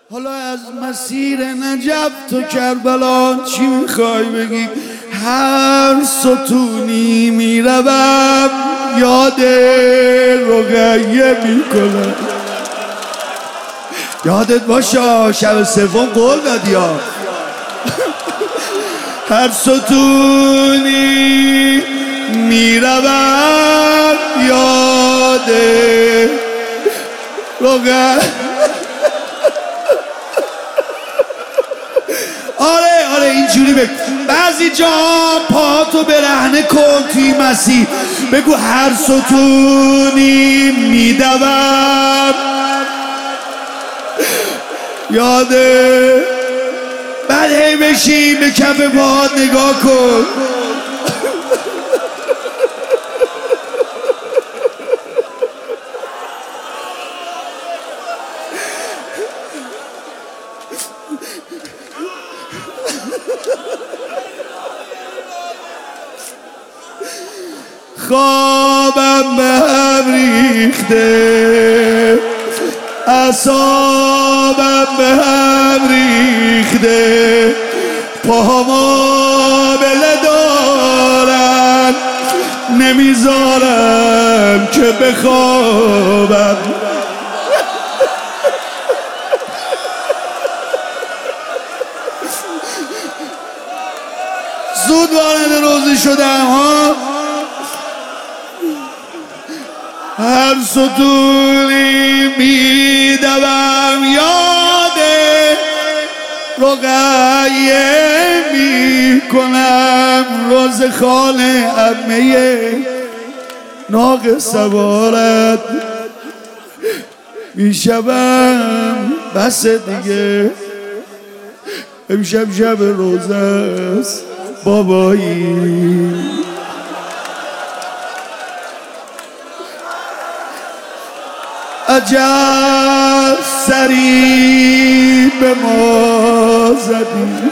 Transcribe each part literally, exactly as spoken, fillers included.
حالا از مسیر نجف تو کربلا چی میخوای بگی؟ هر ستونی میروم یاد رقیه میکنم. یادت باشه شب سوم قول دادی ها. هر ستونی میروم یاد رقیه. آره آره اینجوری بگو. بعضی جا پاتو برهنه کن توی مسیر، بگو هر ستونی میدوم یاده. بعد هی بشین به کف پاهات نگاه کن. خوابم به هم ریخته، اعصابم به هم ریخته، پاهامو بله دارن نمیذارم که بخوابم. زود وارد روزی شدم ها. هر ستونی میدوم یاد رقیه میکنم. روز خانه عمه ناقه سوارت میشوم بس دیگه. امشب شب روزه است بابایی. عجب سری به ما زدی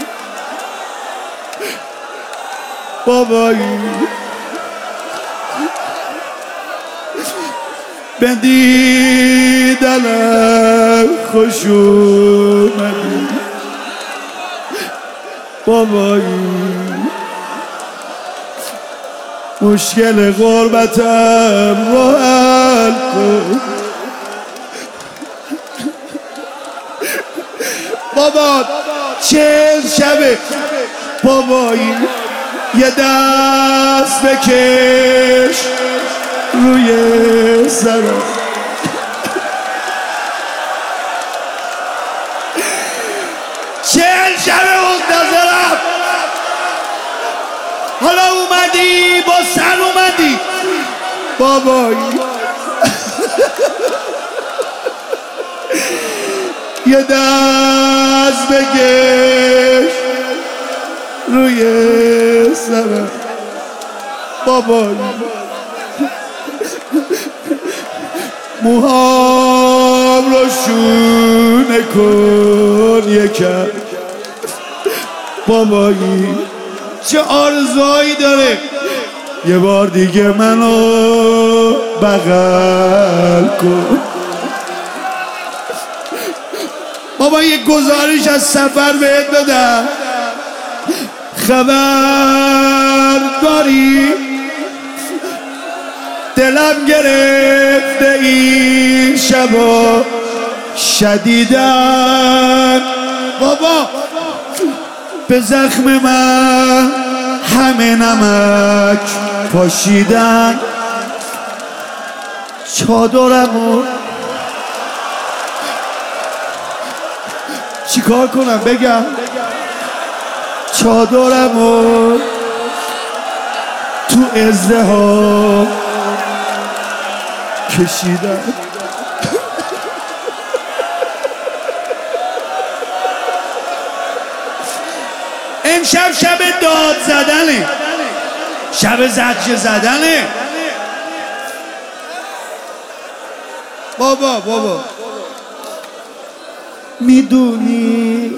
بابایی. به دیدنم خوش اومدی بابایی. مشکل غربتم رو حل کن بابا. چهل شبه بابایی، یه دست بکش روی سرم. چهل شبه منتظرم. حالا اومدی با سر اومدی بابایی. یه دست بکش روی سرم بابایی. موهام رو شونه کن یکم بابایی. چه آرزوهایی داره. یه بار دیگه منو بغل کن بابا. یه گزارش از سفر بهت بدم. خبر داری دلم گرفته این شبا شدیدن بابا. به زخم من همه نمک پاشیدن. چادرمو چی کار کنم بگم؟ چادرمو تو ازدحام کشیدن. امشب شب داد زدنه، شب زجر زدنه بابا. بابا میدونی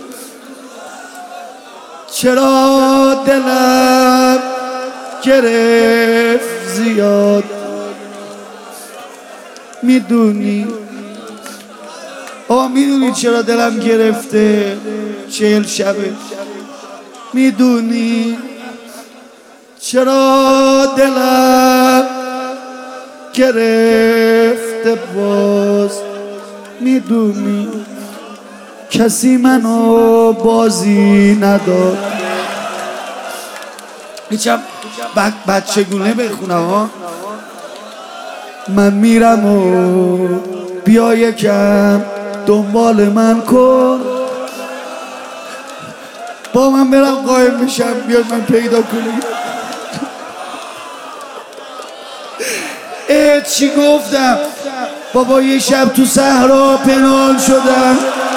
چرا دلم گرفت زیاد؟ میدونی آقا میدونی چرا دلم گرفته چهل شبه؟ میدونی چرا دلم گرفته باز؟ میدونی کسی منو بازی نداد. هیچم بچگونه بخونم ها. من میرم و بیا یکم دنبال من کن، با من برم قایم میشم بیاد من پیدا کنی. اه چی گفتم؟ بابا یه شب تو صحرا پنهان شدم،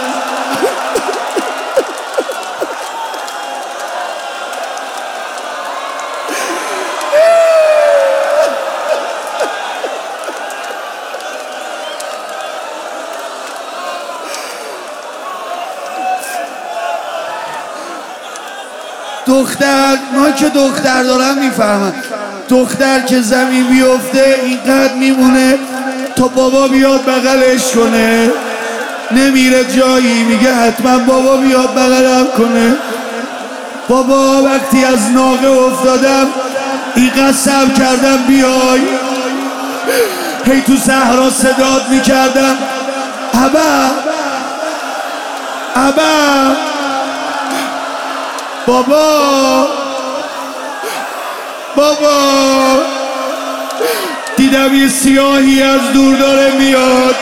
دختر، ما که دختر دارم میفهمن، دختر که زمین بیفته اینقدر میمونه تا بابا بیاد بغلش کنه، نمیره جایی، میگه حتما بابا بیاد بغلم کنه. بابا وقتی از ناقه افتادم اینقدر صبر کردم بیای، هی تو صحرا صدات میکردم ابا ابا بابا بابا. دیدم یه سیاهی از دور داره میاد،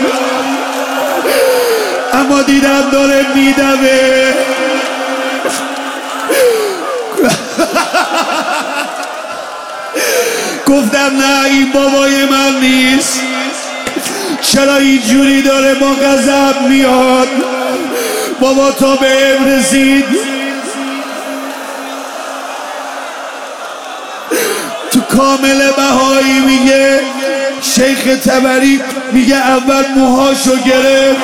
اما دیدم داره میدمه. گفتم نه این بابای من نیست، چرا اینجوری داره با غضب میاد؟ بابا تا بهم رسید تو کامل بهایی میگه شیخ تبری میگه اول موهاشو گرفت.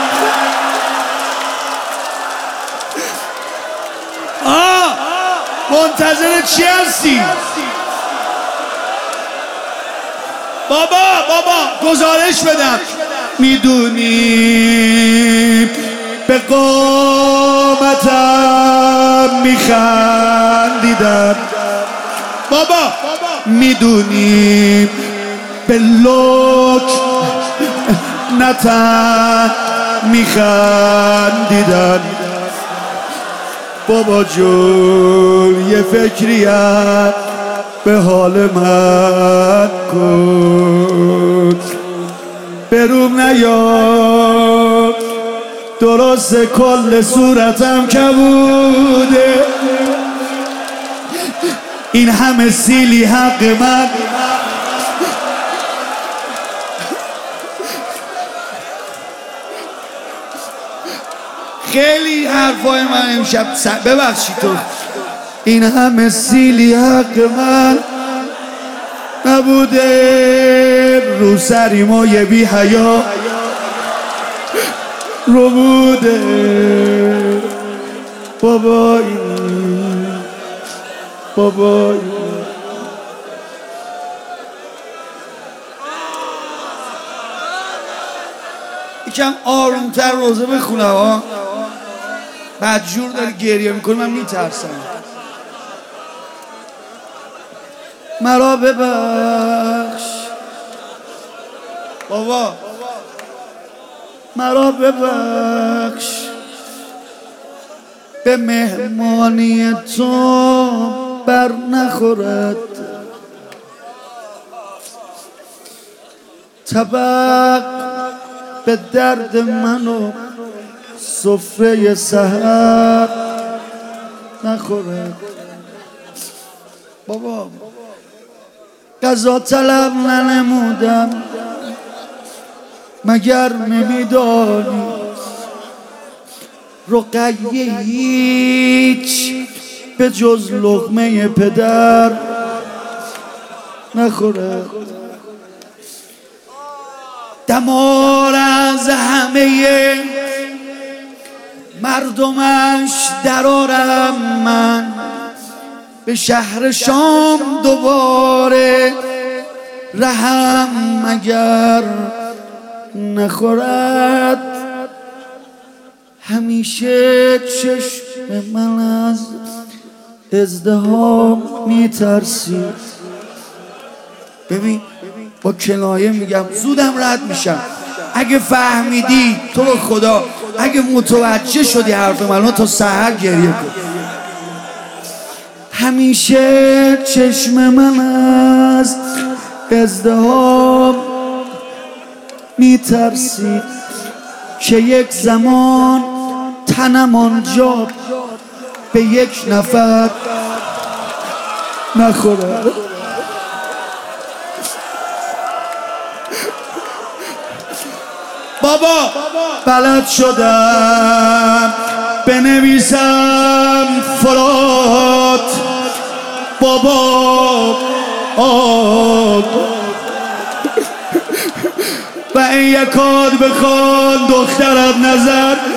آه منتظر چی هستی؟ بابا بابا گزارش بدم. میدونی به قامتم میخندیدم، بابا میدونی به لک نتن میخندیدن. بابا جون یه فکریت به حال من کن، بروم نیا درست کل صورتم کبوده، این همه سیلی حق من. خیلی حرفای من امشب ببخشید تو، این همه سیلی حق من نبوده، رو سری ما یه بی حیا رو بوده. بابا بابا یکم آرومتر روزه بخونم ها. بدجور داری گریه میکنی من میترسم. مرا ببخش بابا، مرا ببخش، به مهمانی تو بر نخورد طبق به درد منو سفره سحر نخورد. بابا غذا طلب ننمودم مگر نمیدانی رقیه هیچ به جز لقمه پدر نخورد. دمار از همه مردمش درارم من، به شهر شام دوباره رحم مگر نخورد. همیشه چشم من از ازدحام میترسید. ببین با کنایه میگم، زودم رد میشم. اگه فهمیدی تو رو خدا، اگه متوجه شدی حرف منو، تا سحر گریه کن. همیشه چشم من از ازدحام میترسید که یک زمان تنم آنجا به یک نفر نخوره. بابا بلد شدم بنویسم فرات، بابا آب و این یکاد بخوان دخترت نظر